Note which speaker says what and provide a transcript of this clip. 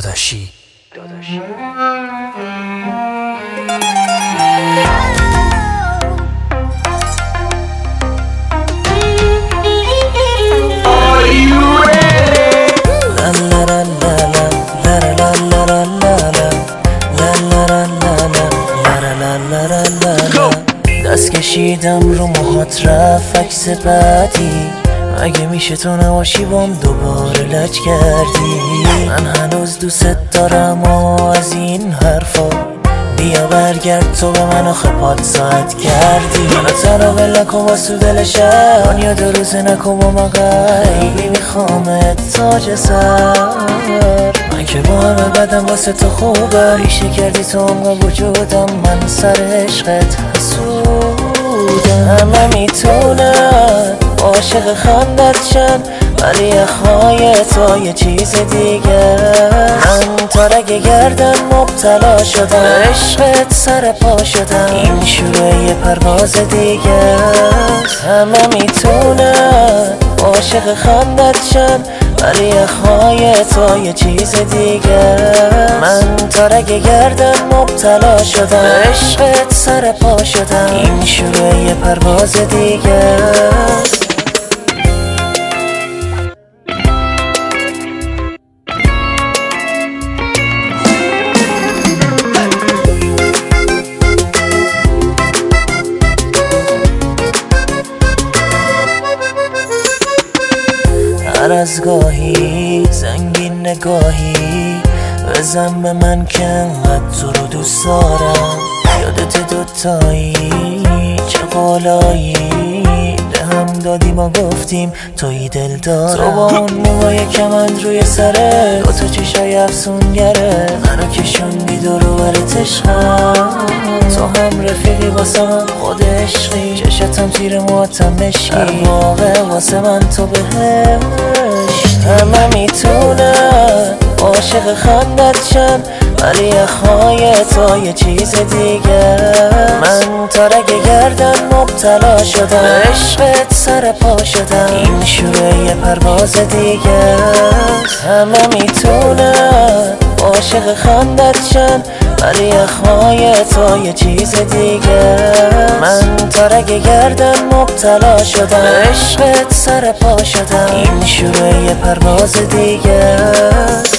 Speaker 1: داداشی دست کشیدم رو موهات رفت عکس بعدی اگه میشه تو نباشی بام دوباره لج کردی من هنوز دوست دارم و از این حرفا بیا برگرد تو به من آخه پاد ساعت کردی من تنها ول نکن واسه دل شب دنیا دو روزه نکن با من خیلی میخوامت تاج سر من که با همه بدم واسه تو خوبه ریشه کردی تو عمق وجودم من سر عشقت حسودم همه میتونن عاشق خندت شن ولی اخوای تو یه چیز دیگه من تا رگ گردن مبتلا شدم عشقت سر پا شدم این شروع یه پرواز دیگه همه میتونن عاشق خندت شن ولی اخوای تو یه چیز دیگه من تا رگ گردن مبتلا شدم عشقت سر پا شدم این شروع یه پرواز دیگه هر از گاهی زنگین نگاهی بزن به من که انقدر تو رو دوست دارم یادت دوتایی چه قولایی هم دادی ما گفتیم توی دل دارم تو با اون موهای کمند روی سره دوتا چشای افسونگره منو کشوندی دور و برت عشقم تو هم رفیقی واسه من خود عشقی چشتم تیر موهاتم مشکی هر موقع واسه من تو بهشت همه میتونن عاشق خندت شن ولی اخوای تو یه چیز دیگه من تا رگ گردن مبتلا شدم عشقت سر پا شدم این شروع یه پرواز دیگه همه میتونن عاشق خندت شن ولی اخوای تو یه چیز دیگه من تا رگ گردن مبتلا شدم عشقت سر پا شدم این شروع یه پرواز دیگه